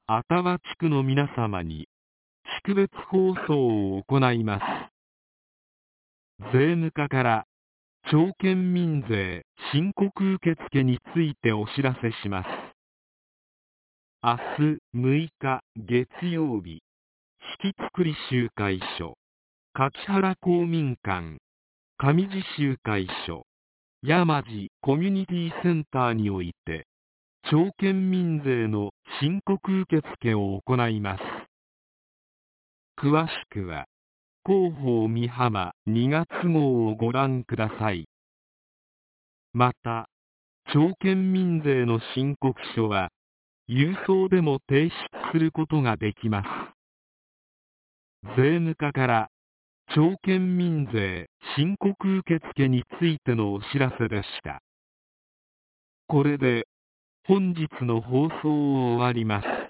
阿田和地区の皆様に識別放送を行います。税務課から町県民税申告受付についてお知らせします。明日6日月曜日、式作集会所、柿原公民館、上地集会所、山地コミュニティセンターにおいて、町県民税の申告受付を行います。詳しくは、広報美浜2月号をご覧ください。また、町県民税の申告書は、郵送でも提出することができます。税務課から町県民税申告受付についてのお知らせでした。これで本日の放送を終わります。